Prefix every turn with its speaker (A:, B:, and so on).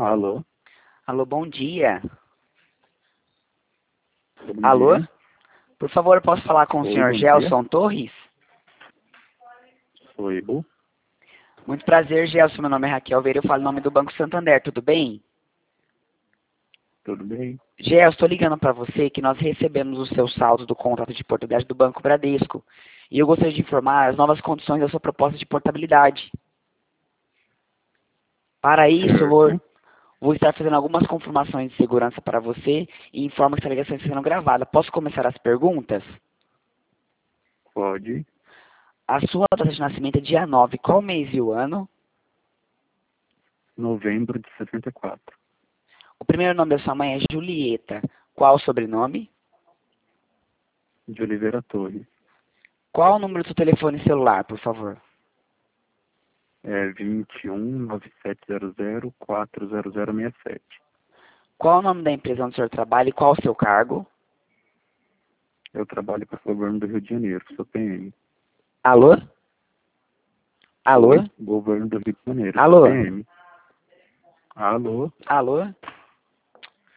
A: Alô?
B: Alô, bom dia.
A: Bom
B: Alô?
A: dia.
B: Por favor, eu posso falar com o
A: Oi,
B: senhor
A: bom dia.
B: Gelson Torres?
A: Sou eu.
B: Muito prazer, Gelson. Meu nome é Raquel Veira, eu falo em nome do Banco Santander, tudo bem?
A: Tudo bem?
B: Gelson, estou ligando para você que nós recebemos o seu saldo do contrato de portabilidade do Banco Bradesco. E eu gostaria de informar as novas condições da sua proposta de portabilidade. Para isso,
A: Certo.
B: vou estar fazendo algumas confirmações de segurança para você e informo que essa ligação está sendo gravada. Posso começar as perguntas?
A: Pode.
B: A sua data de nascimento é dia 9. Qual mês e o ano?
A: Novembro de 64.
B: O primeiro nome da sua mãe é Julieta. Qual o sobrenome?
A: De Oliveira Torres.
B: Qual o número do seu telefone celular, por favor?
A: É 21-9700-40067.
B: Qual o nome da empresa onde o senhor trabalha e qual o seu cargo?
A: Eu trabalho para o governo do Rio de Janeiro. Sou PM.
B: Alô? Alô?
A: Oi? Governo do Rio de Janeiro. Sou
B: Alô?
A: PM. Alô?
B: Alô?